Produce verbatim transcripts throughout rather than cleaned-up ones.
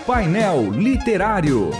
Painel Literário.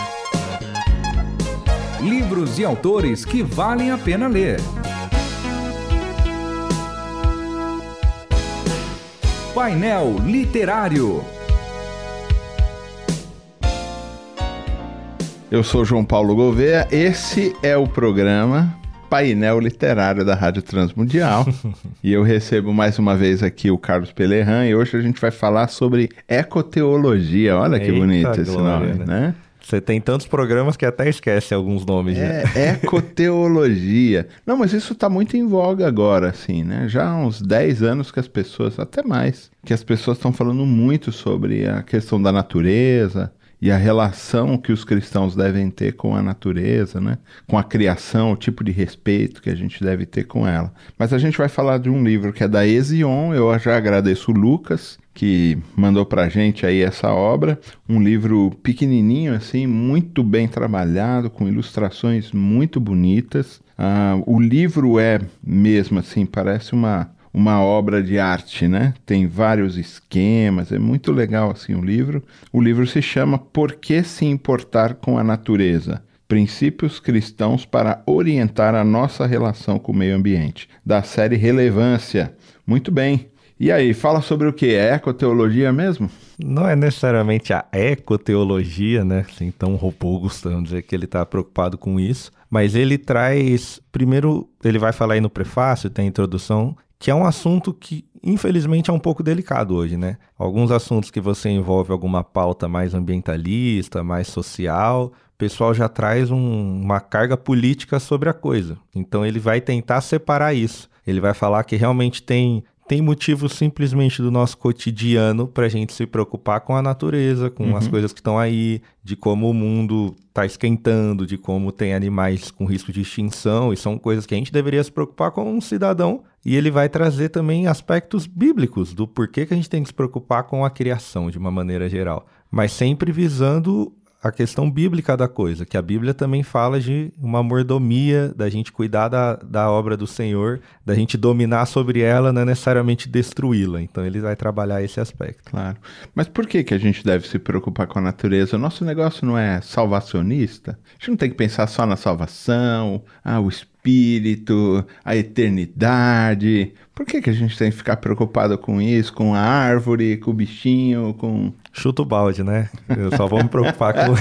Livros e autores que valem a pena ler. Painel Literário. Eu sou João Paulo Gouveia, esse é o programa Painel Literário da Rádio Transmundial. E eu recebo mais uma vez aqui o Carlos Pelerran e hoje a gente vai falar sobre ecoteologia. Olha que Eita bonito esse glória, nome, né? né? Você tem tantos programas que até esquece alguns nomes. É, né? Ecoteologia. Não, mas isso está muito em voga agora, assim, né? Já há uns dez anos que as pessoas, até mais, que as pessoas estão falando muito sobre a questão da natureza e a relação que os cristãos devem ter com a natureza, né? Com a criação, o tipo de respeito que a gente deve ter com ela. Mas a gente vai falar de um livro que é da Ezion. Eu já agradeço o Lucas, que mandou pra gente aí essa obra, um livro pequenininho assim, muito bem trabalhado, com ilustrações muito bonitas. Ah, o livro é mesmo assim, parece uma, uma obra de arte, né? Tem vários esquemas, é muito legal assim o livro. O livro se chama Por que se importar com a natureza? Princípios cristãos para orientar a nossa relação com o meio ambiente, da série Relevância. Muito bem. E aí, fala sobre o que? É ecoteologia mesmo? Não é necessariamente a ecoteologia, né? Assim, tão robô, gostamos de dizer que ele está preocupado com isso. Mas ele traz... Primeiro, ele vai falar aí no prefácio, tem a introdução, que é um assunto que, infelizmente, é um pouco delicado hoje, né? Alguns assuntos que você envolve alguma pauta mais ambientalista, mais social, o pessoal já traz um, uma carga política sobre a coisa. Então, ele vai tentar separar isso. Ele vai falar que realmente tem... Tem motivos simplesmente do nosso cotidiano para a gente se preocupar com a natureza, com uhum. as coisas que estão aí, de como o mundo está esquentando, de como tem animais com risco de extinção, e são coisas que a gente deveria se preocupar como um cidadão. E ele vai trazer também aspectos bíblicos do porquê que a gente tem que se preocupar com a criação de uma maneira geral, mas sempre visando a questão bíblica da coisa, que a Bíblia também fala de uma mordomia, da gente cuidar da, da obra do Senhor, da gente dominar sobre ela, não é necessariamente destruí-la. Então ele vai trabalhar esse aspecto. Claro. Mas por que, que a gente deve se preocupar com a natureza? O nosso negócio não é salvacionista? A gente não tem que pensar só na salvação, ah, o espírito, a eternidade. Por que, que a gente tem que ficar preocupado com isso, com a árvore, com o bichinho, com... Chuta o balde, né? Eu só vou me preocupar com,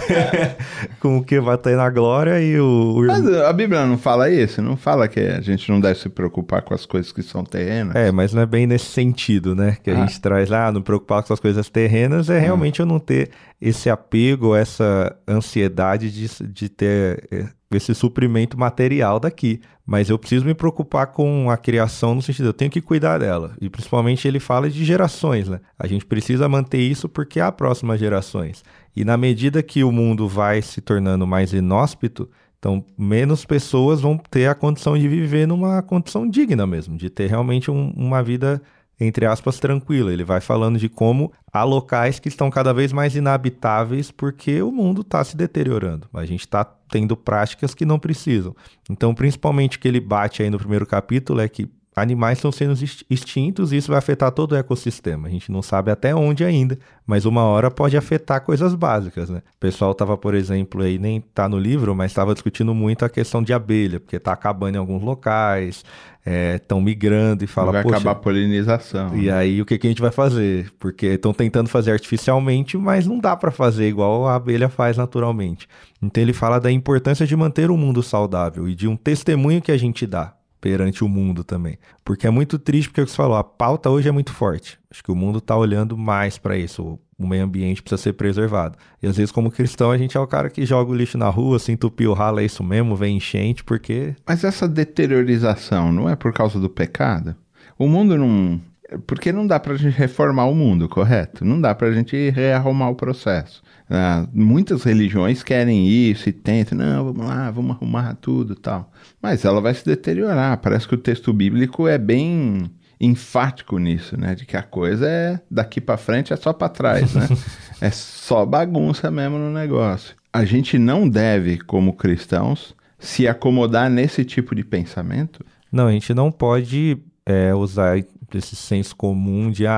com o que vai ter na glória e o... o... Mas a Bíblia não fala isso? Não fala que a gente não deve se preocupar com as coisas que são terrenas? É, mas não é bem nesse sentido, né? Que a ah. gente traz lá, ah, não preocupar com as coisas terrenas, é realmente ah. eu não ter esse apego, essa ansiedade de, de ter esse suprimento material daqui. Mas eu preciso me preocupar com a criação no sentido, eu tenho que cuidar dela. E principalmente ele fala de gerações, né? A gente precisa manter isso porque há próximas gerações. E na medida que o mundo vai se tornando mais inóspito, então menos pessoas vão ter a condição de viver numa condição digna mesmo, de ter realmente um, uma vida, entre aspas, tranquila. Ele vai falando de como há locais que estão cada vez mais inabitáveis porque o mundo está se deteriorando. A gente está tendo práticas que não precisam. Então, principalmente o que ele bate aí no primeiro capítulo é que animais estão sendo extintos e isso vai afetar todo o ecossistema. A gente não sabe até onde ainda, mas uma hora pode afetar coisas básicas, né? O pessoal estava, por exemplo, aí nem está no livro, mas estava discutindo muito a questão de abelha, porque está acabando em alguns locais, estão é, migrando e fala... Vai acabar a polinização. E aí o que, que a gente vai fazer? Porque estão tentando fazer artificialmente, mas não dá para fazer igual a abelha faz naturalmente. Então ele fala da importância de manter um mundo saudável e de um testemunho que a gente dá perante o mundo também. Porque é muito triste, porque é o que você falou, a pauta hoje é muito forte. Acho que o mundo está olhando mais para isso. O meio ambiente precisa ser preservado. E às vezes, como cristão, a gente é o cara que joga o lixo na rua, se entupir o ralo, é isso mesmo, vem enchente, porque... Mas essa deteriorização não é por causa do pecado? O mundo não... Porque não dá pra gente reformar o mundo, correto? Não dá pra gente rearrumar o processo. Ah, muitas religiões querem isso e tentam, não, vamos lá, vamos arrumar tudo e tal. Mas ela vai se deteriorar. Parece que o texto bíblico é bem enfático nisso, né? De que a coisa é daqui pra frente, é só pra trás, né? É só bagunça mesmo no negócio. A gente não deve, como cristãos, se acomodar nesse tipo de pensamento? Não, a gente não pode é, usar esse senso comum de, ah,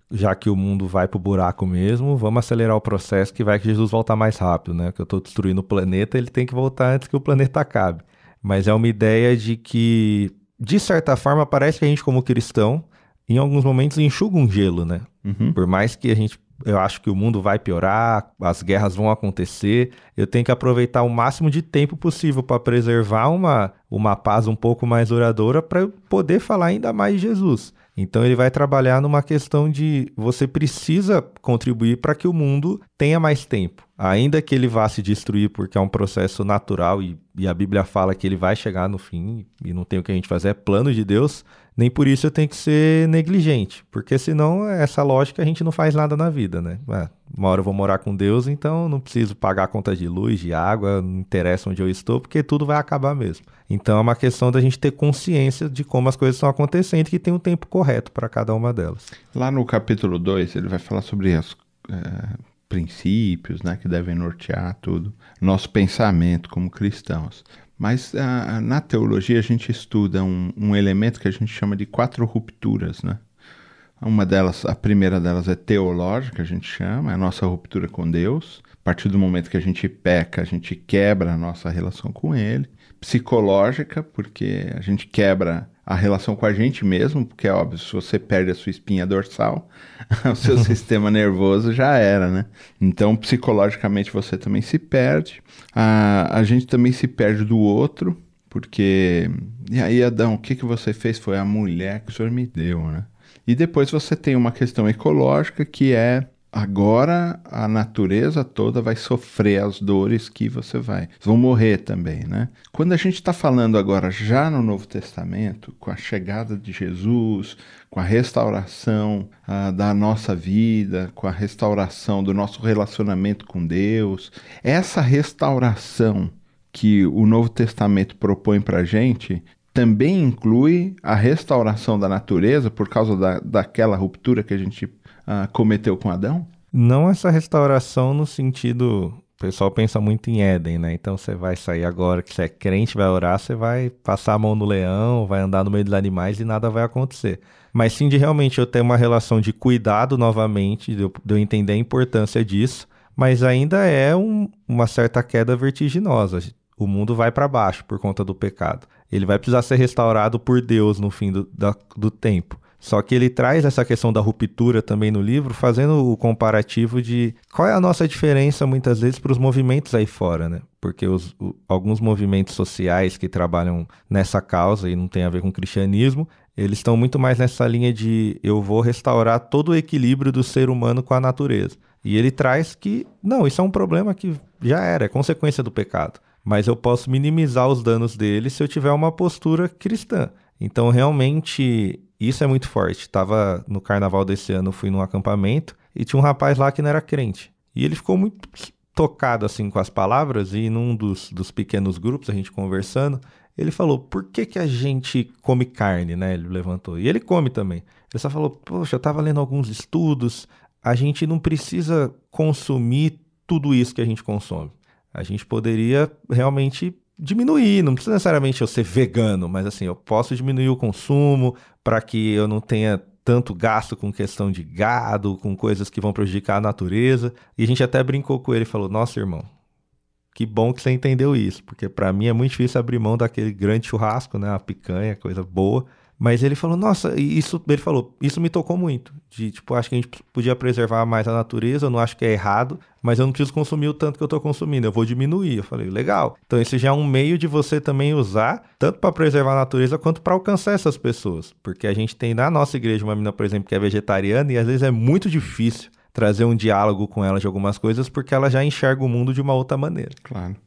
já que o mundo vai pro buraco mesmo, vamos acelerar o processo que vai que Jesus voltar mais rápido, né? Que eu tô destruindo o planeta, ele tem que voltar antes que o planeta acabe. Mas é uma ideia de que, de certa forma, parece que a gente como cristão, em alguns momentos enxuga um gelo, né? Uhum. Por mais que a gente, eu acho que o mundo vai piorar, as guerras vão acontecer, eu tenho que aproveitar o máximo de tempo possível para preservar uma, uma paz um pouco mais duradoura para eu poder falar ainda mais de Jesus. Então ele vai trabalhar numa questão de você precisa contribuir para que o mundo tenha mais tempo. Ainda que ele vá se destruir porque é um processo natural e, e a Bíblia fala que ele vai chegar no fim e não tem o que a gente fazer, é plano de Deus, nem por isso eu tenho que ser negligente, porque senão essa lógica a gente não faz nada na vida, né? Ah, uma hora eu vou morar com Deus, então não preciso pagar a conta de luz, de água, não interessa onde eu estou, porque tudo vai acabar mesmo. Então é uma questão da gente ter consciência de como as coisas estão acontecendo e que tem um tempo correto para cada uma delas. Lá no capítulo dois, ele vai falar sobre os é, princípios, né, que devem nortear tudo, nosso pensamento como cristãos. Mas uh, na teologia a gente estuda um, um elemento que a gente chama de quatro rupturas, né? Uma delas, a primeira delas é teológica, a gente chama, é a nossa ruptura com Deus. A partir do momento que a gente peca, a gente quebra a nossa relação com Ele. Psicológica, porque a gente quebra a relação com a gente mesmo, porque é óbvio, se você perde a sua espinha dorsal, o seu sistema nervoso já era, né? Então, psicologicamente, você também se perde. A, a gente também se perde do outro, porque... E aí, Adão, o que, que você fez? Foi a mulher que o Senhor me deu, né? E depois você tem uma questão ecológica, que é... Agora a natureza toda vai sofrer as dores que você vai. Vocês vão morrer também, né? Quando a gente está falando agora já no Novo Testamento, com a chegada de Jesus, com a restauração ah, da nossa vida, com a restauração do nosso relacionamento com Deus, essa restauração que o Novo Testamento propõe para a gente também inclui a restauração da natureza por causa da, daquela ruptura que a gente Uh, cometeu com Adão? Não essa restauração no sentido... O pessoal pensa muito em Éden, né? Então você vai sair agora que você é crente, vai orar, você vai passar a mão no leão, vai andar no meio dos animais e nada vai acontecer. Mas sim de realmente eu ter uma relação de cuidado novamente, de eu, de eu entender a importância disso, mas ainda é um, uma certa queda vertiginosa. O mundo vai para baixo por conta do pecado. Ele vai precisar ser restaurado por Deus no fim do, da, do tempo. Só que ele traz essa questão da ruptura também no livro, fazendo o comparativo de qual é a nossa diferença muitas vezes para os movimentos aí fora, né? Porque os, o, alguns movimentos sociais que trabalham nessa causa e não tem a ver com o cristianismo, eles estão muito mais nessa linha de eu vou restaurar todo o equilíbrio do ser humano com a natureza. E ele traz que, não, isso é um problema que já era, é consequência do pecado. Mas eu posso minimizar os danos dele se eu tiver uma postura cristã. Então, realmente... Isso é muito forte. Tava no carnaval desse ano, fui num acampamento e tinha um rapaz lá que não era crente. E ele ficou muito tocado assim com as palavras e num dos, dos pequenos grupos, a gente conversando, ele falou, por que que a gente come carne, né? Ele levantou. E ele come também. Ele só falou, poxa, eu tava lendo alguns estudos, a gente não precisa consumir tudo isso que a gente consome. A gente poderia realmente... diminuir, não precisa necessariamente eu ser vegano, mas assim, eu posso diminuir o consumo para que eu não tenha tanto gasto com questão de gado, com coisas que vão prejudicar a natureza. E a gente até brincou com ele e falou, nossa, irmão, que bom que você entendeu isso, porque para mim é muito difícil abrir mão daquele grande churrasco, né, a picanha, coisa boa. Mas ele falou, nossa, isso, ele falou, isso me tocou muito, de tipo, acho que a gente podia preservar mais a natureza, eu não acho que é errado, mas eu não preciso consumir o tanto que eu tô consumindo, eu vou diminuir. Eu falei, legal. Então esse já é um meio de você também usar, tanto para preservar a natureza, quanto para alcançar essas pessoas, porque a gente tem na nossa igreja uma menina, por exemplo, que é vegetariana, e às vezes é muito difícil trazer um diálogo com ela de algumas coisas, porque ela já enxerga o mundo de uma outra maneira. Claro.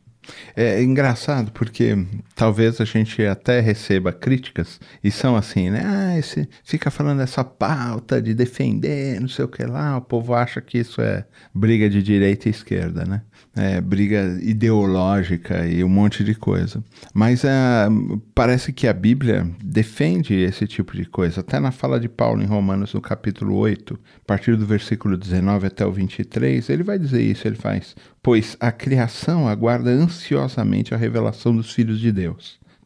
É engraçado porque talvez a gente até receba críticas e são assim, né? Ah, esse, fica falando essa pauta de defender, não sei o que lá. O povo acha que isso é briga de direita e esquerda, né? É briga ideológica e um monte de coisa. Mas uh, parece que a Bíblia defende esse tipo de coisa. Até na fala de Paulo em Romanos, no capítulo oito, a partir do versículo dezenove até o vinte e três, ele vai dizer isso, ele faz... Pois a criação aguarda ansiosamente a revelação dos filhos de Deus.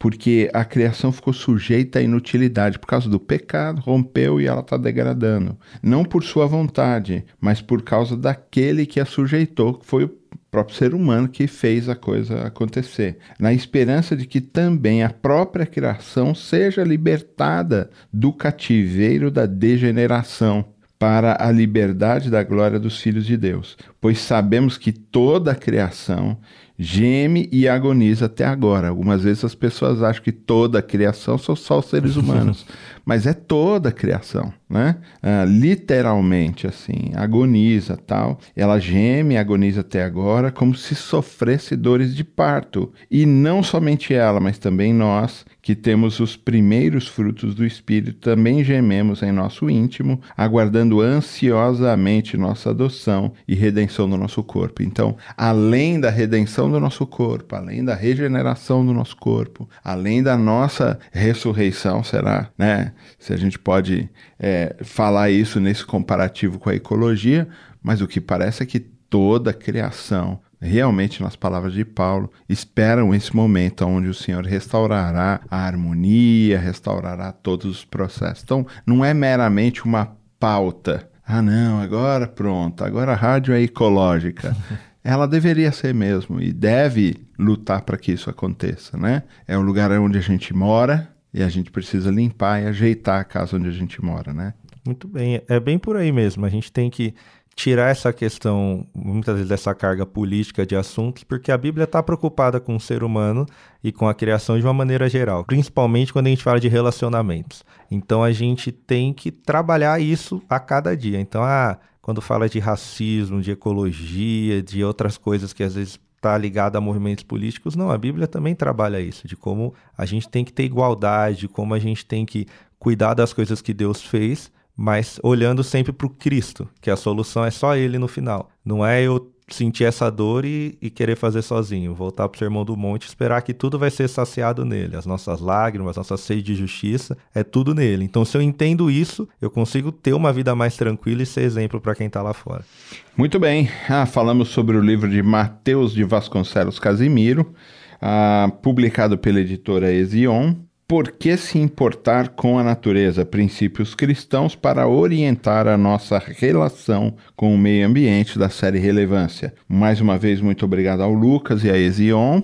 porque a criação ficou sujeita à inutilidade por causa do pecado, rompeu e ela está degradando. Não por sua vontade, mas por causa daquele que a sujeitou, que foi o próprio ser humano que fez a coisa acontecer, na esperança de que também a própria criação seja libertada do cativeiro da degeneração para a liberdade da glória dos filhos de Deus, pois sabemos que toda a criação geme e agoniza até agora. Algumas vezes as pessoas acham que toda a criação são só os seres humanos, mas é toda a criação, né? Ah, literalmente, assim, agoniza, tal. Ela geme e agoniza até agora como se sofresse dores de parto. E não somente ela, mas também nós, que temos os primeiros frutos do Espírito, também gememos em nosso íntimo, aguardando ansiosamente nossa adoção e redenção do nosso corpo. Então, além da redenção do nosso corpo, além da regeneração do nosso corpo, além da nossa ressurreição, será, né? Se a gente pode é, falar isso nesse comparativo com a ecologia, mas o que parece é que toda a criação, realmente nas palavras de Paulo, esperam esse momento onde o Senhor restaurará a harmonia, restaurará todos os processos. Então, não é meramente uma pauta. Ah, não, agora pronto, agora a rádio é ecológica. Ela deveria ser mesmo e deve lutar para que isso aconteça, né? É o lugar onde a gente mora e a gente precisa limpar e ajeitar a casa onde a gente mora, né? Muito bem, é bem por aí mesmo. A gente tem que tirar essa questão, muitas vezes, dessa carga política de assuntos, porque a Bíblia está preocupada com o ser humano e com a criação de uma maneira geral, principalmente quando a gente fala de relacionamentos. Então a gente tem que trabalhar isso a cada dia. Então, ah, quando fala de racismo, de ecologia, de outras coisas que às vezes está ligado a movimentos políticos, não, a Bíblia também trabalha isso, de como a gente tem que ter igualdade, de como a gente tem que cuidar das coisas que Deus fez, mas olhando sempre para o Cristo, que a solução é só Ele no final. Não é eu sentir essa dor e, e querer fazer sozinho, voltar para o Sermão do Monte, esperar que tudo vai ser saciado nele, as nossas lágrimas, nossa sede de justiça, é tudo nele. Então, se eu entendo isso, eu consigo ter uma vida mais tranquila e ser exemplo para quem está lá fora. Muito bem, ah, falamos sobre o livro de Mateus de Vasconcelos Casimiro, ah, publicado pela editora Ezion. Por que se importar com a natureza? Princípios cristãos para orientar a nossa relação com o meio ambiente, da série Relevância. Mais uma vez, muito obrigado ao Lucas e à Ezion,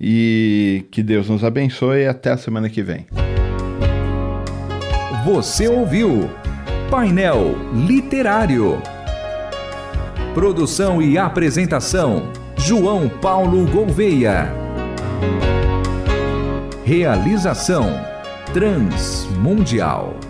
e que Deus nos abençoe e até a semana que vem. Você ouviu Painel Literário. Produção e apresentação, João Paulo Gouveia. Realização Transmundial.